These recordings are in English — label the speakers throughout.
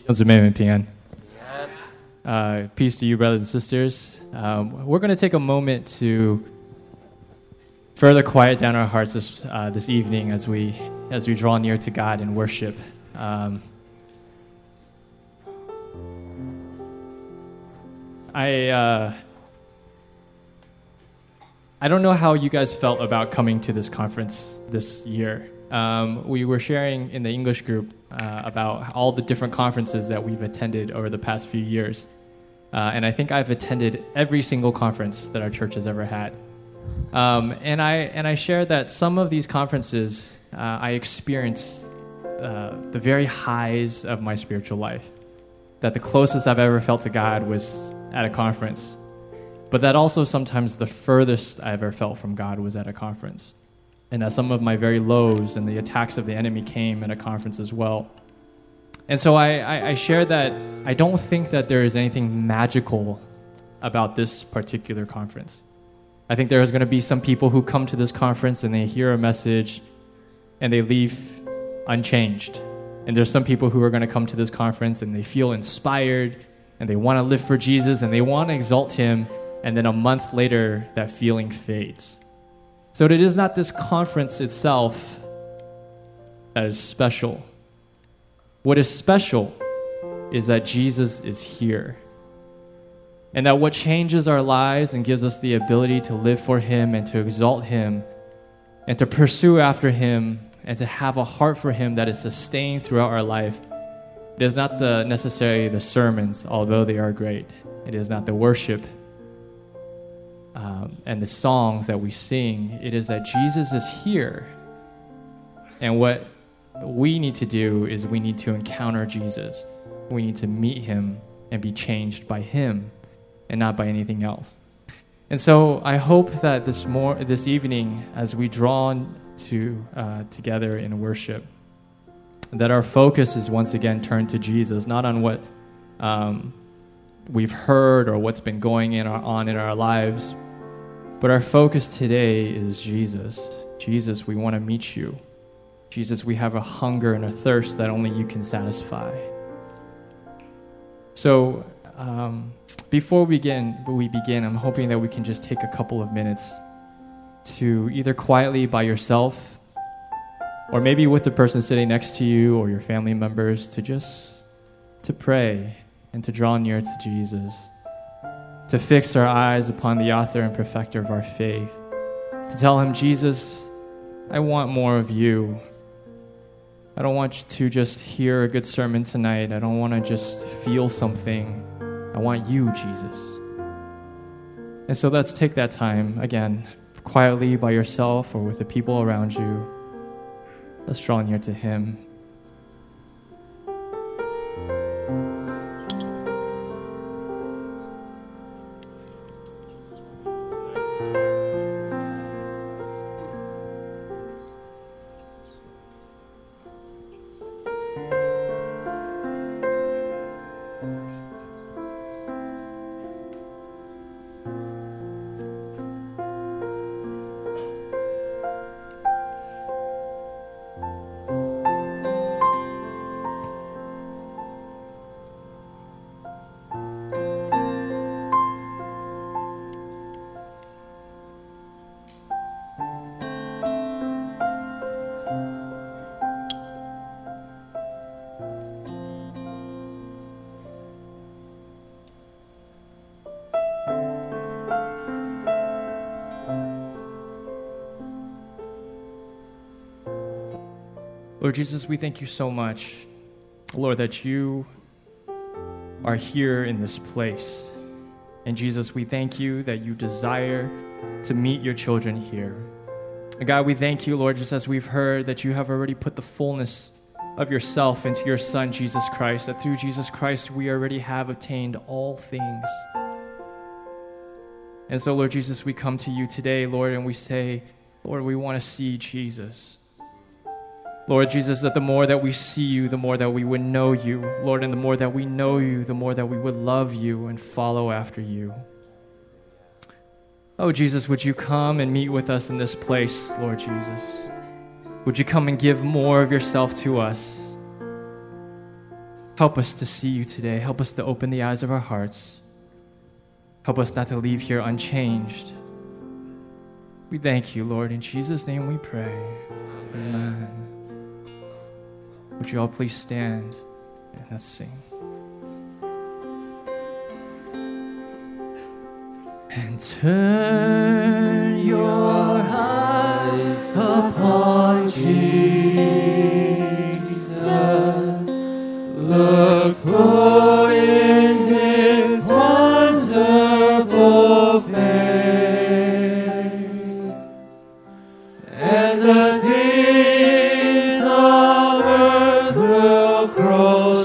Speaker 1: 弟兄姊妹们平安。Peace to you, brothers and sisters. We're going to take a moment to further quiet down our hearts this evening as we draw near to God in worship. I don't know how you guys felt about coming to this conference this year. We were sharing in the English group about all the different conferences that we've attended over the past few years. And I think I've attended every single conference that our church has ever had. And I shared that some of these conferences, I experienced the very highs of my spiritual life. That the closest I've ever felt to God was at a conference. But that also sometimes the furthest I ever felt from God was at a conference. And that some of my very lows and the attacks of the enemy came at a conference as well. And so I shared that I don't think that there is anything magical about this particular conference. I think there is going to be some people who come to this conference and they hear a message and they leave unchanged. And there's some people who are going to come to this conference and they feel inspired and they want to live for Jesus and they want to exalt him. And then a month later, that feeling fades. So it is not this conference itself that is special. What is special is that Jesus is here. And that what changes our lives and gives us the ability to live for him and to exalt him and to pursue after him and to have a heart for him that is sustained throughout our life. It is not necessarily the sermons, although they are great. It is not the worship and the songs that we sing. It is that Jesus is here. And what we need to do is we need to encounter Jesus. We need to meet him and be changed by him and not by anything else. And so I hope that this evening, as we draw together in worship, that our focus is once again turned to Jesus, not on what we've heard or what's been going on in our lives, but our focus today is Jesus. Jesus, we want to meet you. Jesus, we have a hunger and a thirst that only you can satisfy. So before we begin, I'm hoping that we can just take a couple of minutes to either quietly by yourself or maybe with the person sitting next to you or your family members to pray and to draw near to Jesus, to fix our eyes upon the author and perfecter of our faith, to tell him, Jesus, I want more of you. I don't want you to just hear a good sermon tonight. I don't want to just feel something. I want you, Jesus. And so let's take that time, again, quietly by yourself or with the people around you. Let's draw near to him. Lord Jesus, we thank you so much, Lord, that you are here in this place. And Jesus, we thank you that you desire to meet your children here. And God, we thank you, Lord, just as we've heard that you have already put the fullness of yourself into your Son, Jesus Christ, that through Jesus Christ we already have obtained all things. And so, Lord Jesus, we come to you today, Lord, and we say, Lord, we want to see Jesus. Lord Jesus, that the more that we see you, the more that we would know you. Lord, and the more that we know you, the more that we would love you and follow after you. Oh, Jesus, would you come and meet with us in this place, Lord Jesus? Would you come and give more of yourself to us? Help us to see you today. Help us to open the eyes of our hearts. Help us not to leave here unchanged. We thank you, Lord. In Jesus' name we pray. Amen. Would you all please stand and let's sing. And turn your eyes upon Jesus. Look full in his wonderful face, and the things of earth will grow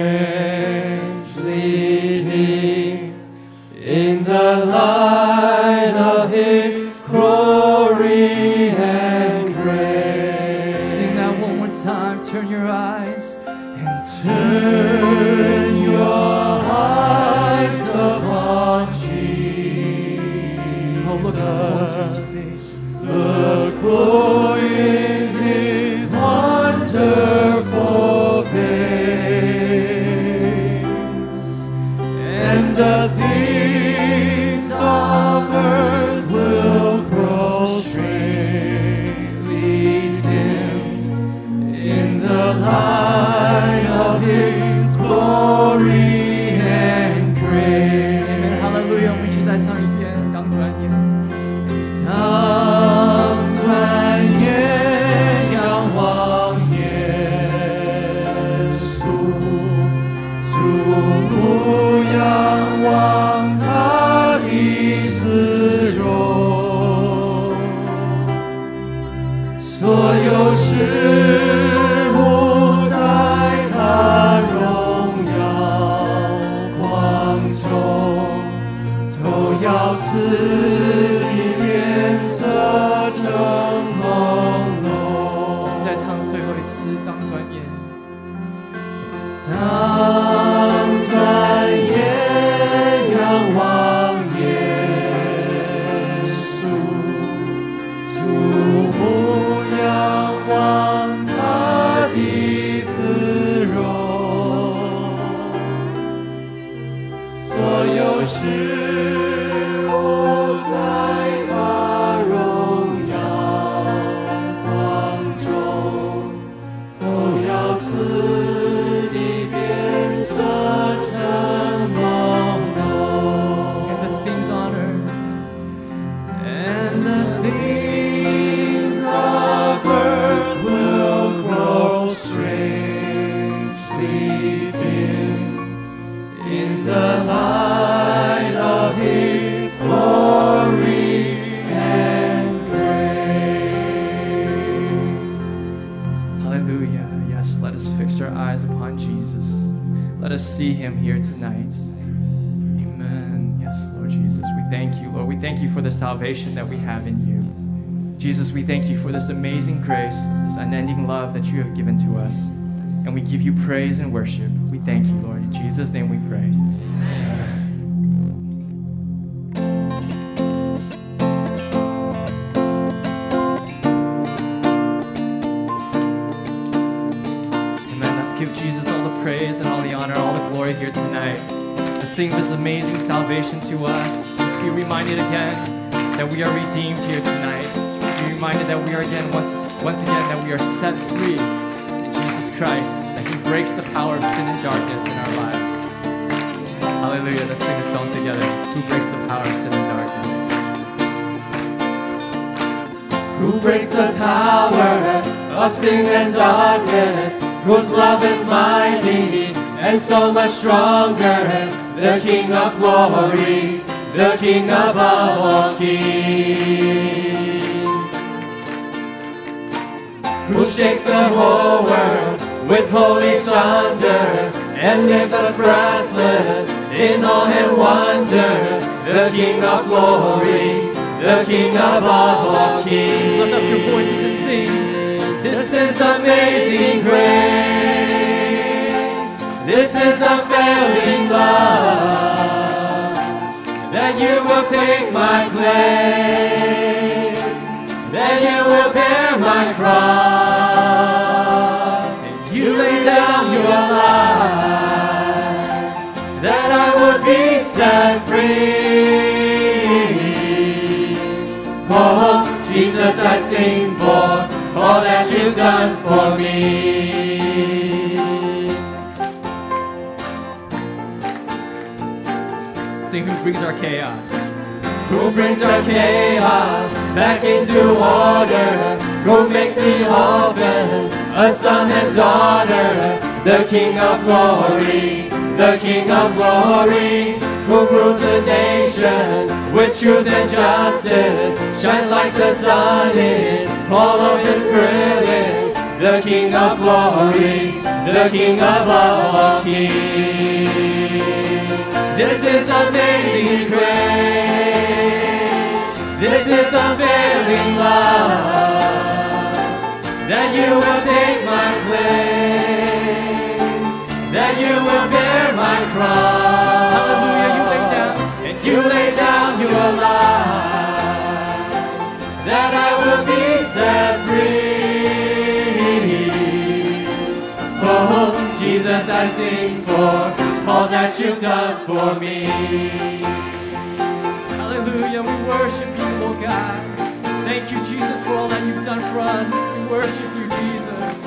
Speaker 1: strangely dim in the light of his glory and grace. Sing that one more time. Turn your eyes and turn your eyes upon Jesus. Oh, look forward to his face. Look for in his wonderful face, and the things of earth will grow strangely dim in the light of his glory and grace. Amen. Hallelujah. 我们一起再唱一遍。当转眼，当转眼仰望耶稣，注目仰望他的慈容，所有事物在他荣耀光中都要使地变色成朦胧。再唱最后一次，当转眼，当转眼仰望耶稣，注目仰望他的慈容，所有事物在他荣耀光中都要使地变色成朦胧。And the things on earth, and the things of earth will grow strangely dim in the light of his glory and grace. Hallelujah. Yes, let us fix our eyes upon Jesus. Let us see him here tonight. Amen. Yes, Lord Jesus, we thank you, Lord. We thank you for the salvation that we have in you. Jesus, we thank you for this amazing grace, this unending love that you have given to us. And we give you praise and worship. We thank you, Lord. In Jesus' name we pray. Amen. Let's give Jesus all the praise and all the honor, all the glory here tonight. Let's sing this amazing salvation to us. Let's be reminded again that we are redeemed here tonight. Let's be reminded that we are again, once again, that we are set free in Jesus Christ, that he breaks the power of sin and darkness in our lives. Hallelujah. Let's sing a song together. Who breaks the power of sin and darkness? Who breaks the power of sin and darkness? Whose love is mighty and so much stronger. The King of glory, the King above all kings. Who shakes the whole world with holy thunder and leaves us breathless in awe and wonder. The King of glory, the King above all kings. Lift up your voices and sing. This is amazing grace. This is unfailing love, that you will take my place, that you will bear my cross, and you lay down your life
Speaker 2: be set free. Oh, Jesus, I sing for all that you've done for me.
Speaker 1: Sing, who brings our chaos?
Speaker 2: Who brings our chaos back into order? Who makes the orphan a son and daughter? The King of glory, the King of glory, who rules the nations with truth and justice, shines like the sun in all of his brilliance. The King of glory, the King of all kings. This is amazing grace. This is unfailing love, that you will take my place, that you will bear my cross.
Speaker 1: Hallelujah, you lay down.
Speaker 2: And you lay down your life, that I will be set free. Oh, Jesus, I sing for all that you've done for me.
Speaker 1: Hallelujah, we worship you, Lord God. Thank you, Jesus, for all that you've done for us. We worship you, Jesus.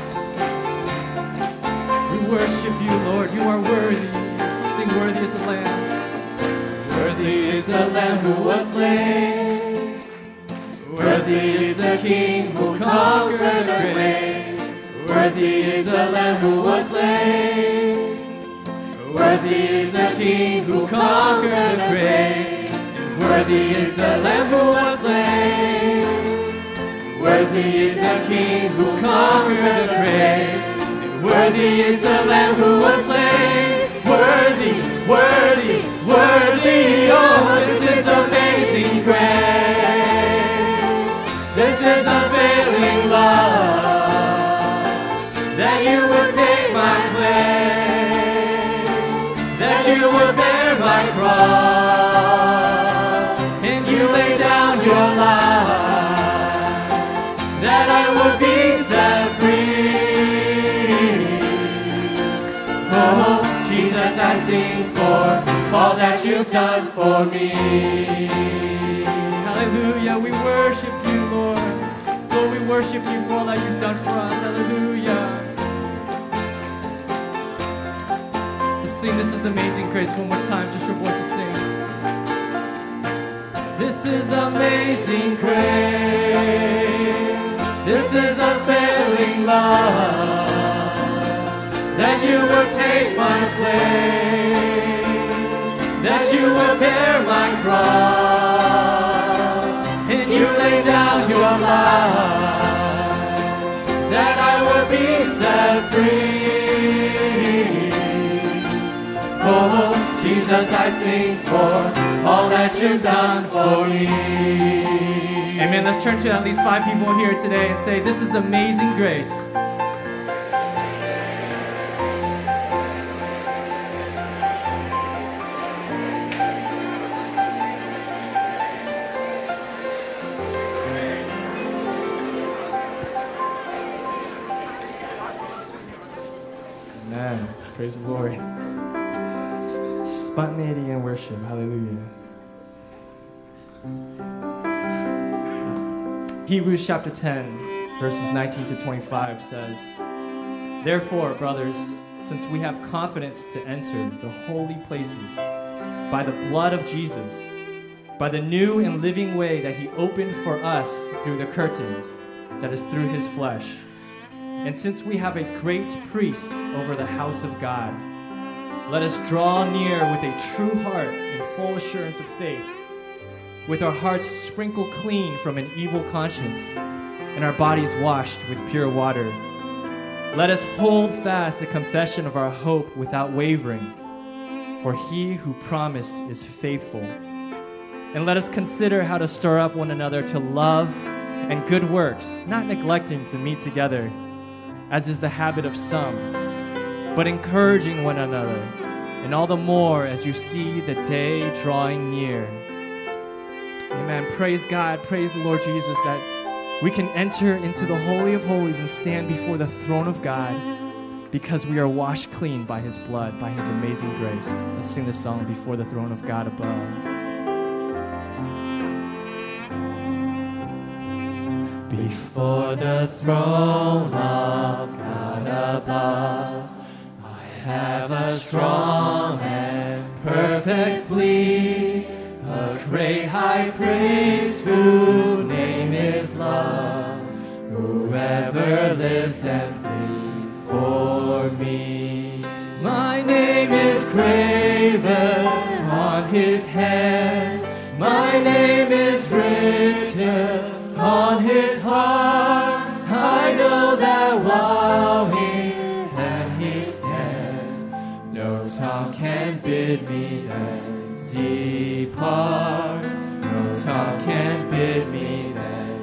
Speaker 1: We worship you, Lord. You are worthy. Sing, worthy is the Lamb.
Speaker 2: Worthy is the Lamb who was slain. Worthy is the King who conquered the grave. Worthy is the Lamb who was slain. Worthy is the King who conquered the grave. Worthy is the Lamb who was slain. Worthy is the King who conquered the grave. Worthy is the Lamb who was slain. Worthy, worthy, worthy. Oh, this is amazing grace. This is unfailing love, that you will take my place, that you will bear my cross, and you lay down your life, that I will be set free. Oh, Jesus, I sing for all that you've done for me.
Speaker 1: Hallelujah, we worship you, Lord. Lord, we worship you for all that you've done for us. Hallelujah. Let's sing This Is Amazing Grace one more time. Just your voice to sing.
Speaker 2: This is amazing grace. This is unfailing love, that you will take my place, that you will bear my cross, and you lay down your life, that I will be set free. Oh, Jesus, I sing for all that you've done for me.
Speaker 1: Amen. Let's turn to at least 5 people here today and say, this is amazing grace. Amen. Praise the Lord. Spontaneity in worship. Hallelujah. Hebrews chapter 10, verses 19 to 25 says, Therefore, brothers, since we have confidence to enter the holy places by the blood of Jesus, by the new and living way that he opened for us through the curtain that is through his flesh, and since we have a great priest over the house of God, let us draw near with a true heart and full assurance of faith, with our hearts sprinkled clean from an evil conscience and our bodies washed with pure water. Let us hold fast the confession of our hope without wavering, for he who promised is faithful. And let us consider how to stir up one another to love and good works, not neglecting to meet together, as is the habit of some, but encouraging one another, and all the more as you see the day drawing near. Amen. Praise God. Praise the Lord Jesus that we can enter into the Holy of Holies and stand before the throne of God because we are washed clean by his blood, by his amazing grace. Let's sing this song, Before the Throne of God Above.
Speaker 2: Before the throne of God above, I have a strong and perfect plea, a great high priest whose name is love, whoever lives and pleads for me. My name is graven on his hands, my name is written on his heart. I know that while he stands, no tongue can bid me thence depart. No tongue can bid me thence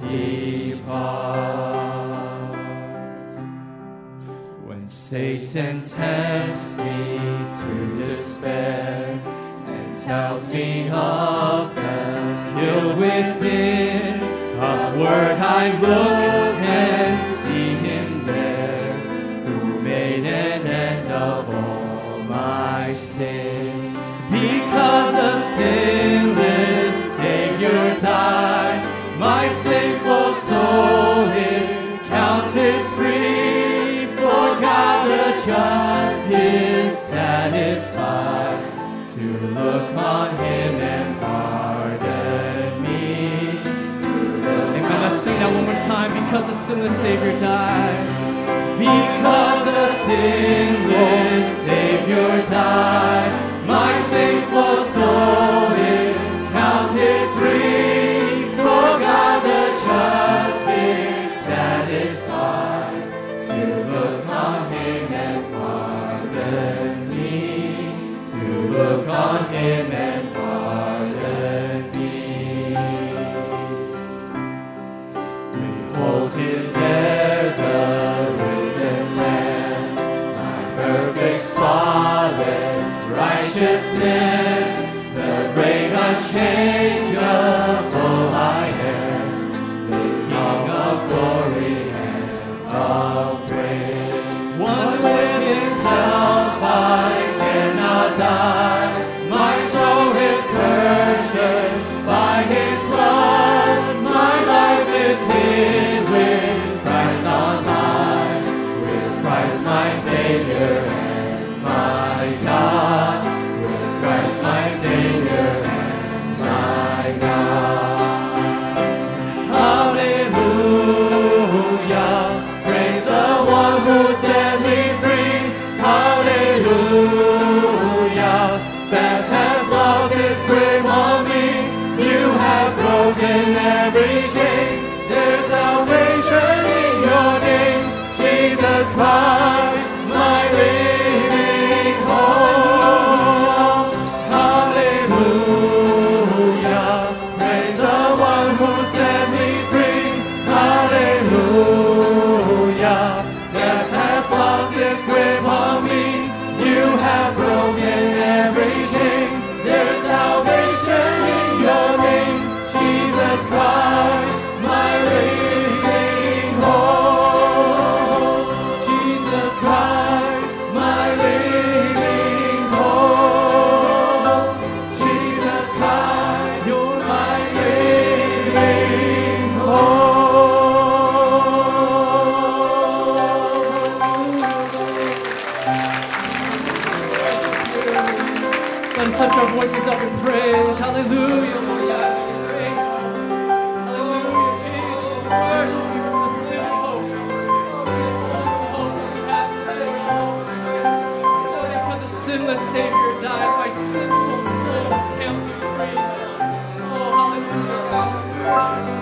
Speaker 2: depart. When Satan tempts me to despair and tells me of the guilt within, upward I look and see him there, who made an end of all my sin. Because a sinless Savior died, my sinful soul is counted free. For God the just is satisfied to look on him and pardon me. Amen. Let's sing that one more time. Because a sinless Savior died. Because a sinless Savior died, my sinful soul is counted free. For God the just is satisfied to look on him and pardon me. To look on him and pardon me. Behold him there, the risen Lamb, my perfect, spotless righteousness, the great unchangeable I am, the King of glory and of grace. One with himself I cannot die, my soul is purchased by his blood, my life is hid with Christ on high, with Christ my Savior and my God, with Christ my Savior and my God. Hallelujah, praise the one who set me free. Hallelujah, death has lost its grip on me. You have broken every chain. There's salvation in your name, Jesus Christ, my living hope. Hallelujah, praise the one who set me free. Hallelujah, death has lost its grip on me. You have broken every chain. There's salvation in your name, Jesus Christ, my living hope. Jesus Christ, my living hope. Jesus Christ, you're my living hope. Let us lift our voices up in praise. Hallelujah, Lord God, we praise you. Hallelujah, Jesus, we worship you for this living hope. Oh, Jesus, living hope that we have before you. Lord, because a sinless Savior died, my sinful soul is counted free. Oh, hallelujah, God, we worship you.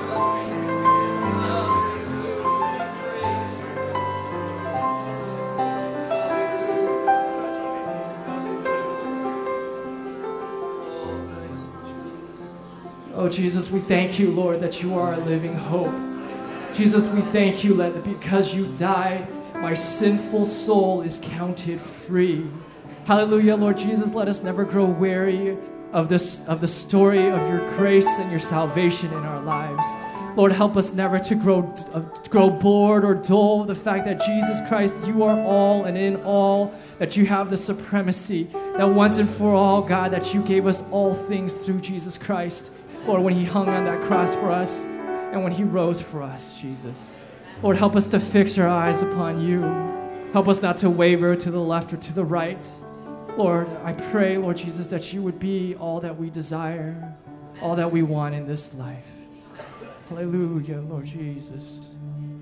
Speaker 2: Oh, Jesus, we thank you, Lord, that you are a living hope. Jesus, we thank you that because you died, my sinful soul is counted free. Hallelujah, Lord Jesus, let us never grow weary of the story of your grace and your salvation in our lives.
Speaker 1: Lord, help us never to grow bored or dull with the fact that Jesus Christ, you are all and in all, that you have the supremacy, that once and for all, God, that you gave us all things through Jesus Christ. Lord, when he hung on that cross for us and when he rose for us, Jesus. Lord, help us to fix our eyes upon you. Help us not to waver to the left or to the right. Lord, I pray, Lord Jesus, that you would be all that we desire, all that we want in this life. Hallelujah, Lord Jesus.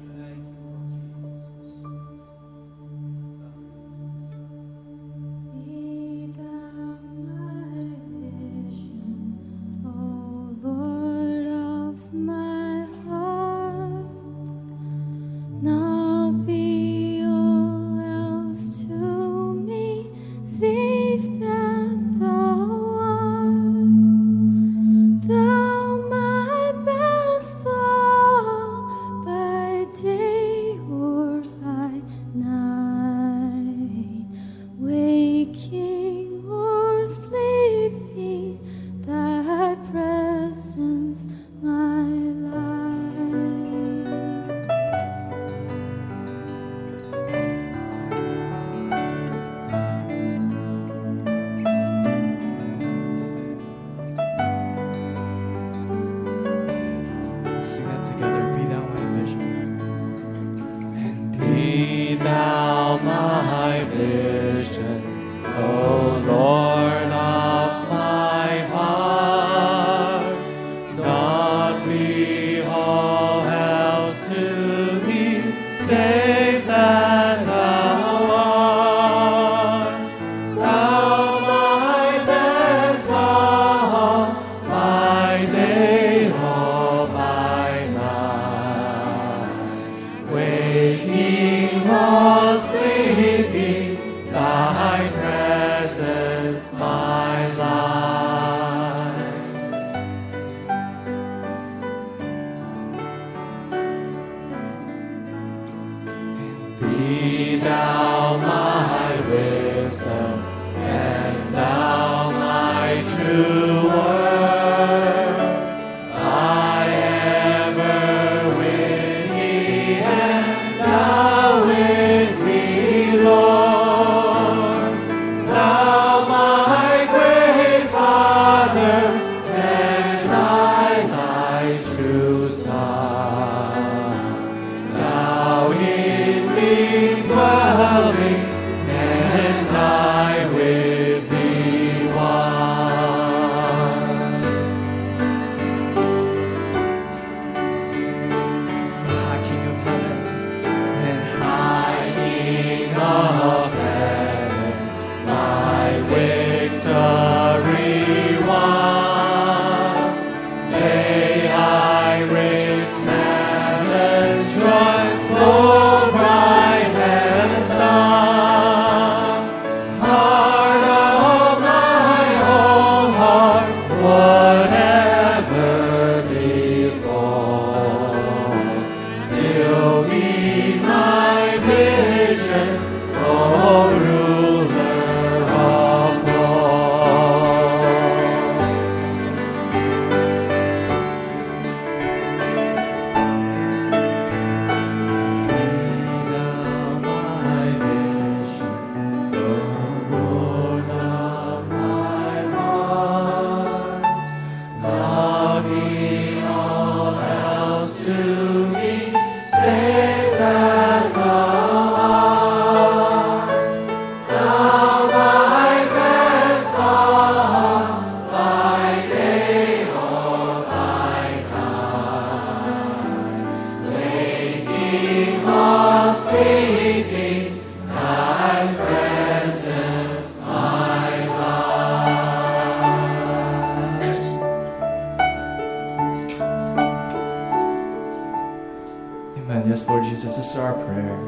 Speaker 1: Yes, Lord Jesus, this is our prayer.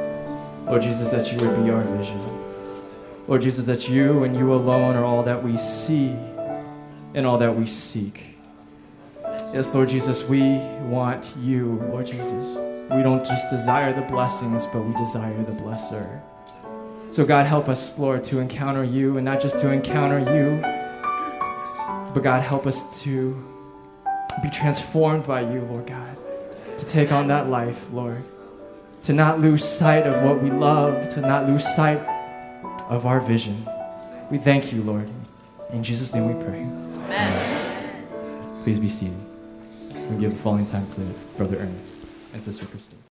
Speaker 1: Lord Jesus, that you would be our vision. Lord Jesus, that you and you alone are all that we see and all that we seek. Yes, Lord Jesus, we want you, Lord Jesus. We don't just desire the blessings, but we desire the blesser. So God, help us, Lord, to encounter you, and not just to encounter you, but God, help us to be transformed by you, Lord God, to take on that life, Lord, to not lose sight of what we love, to not lose sight of our vision. We thank you, Lord. In Jesus' name we pray. Amen. Please be seated. We give the following time to Brother Ernie and Sister Christine.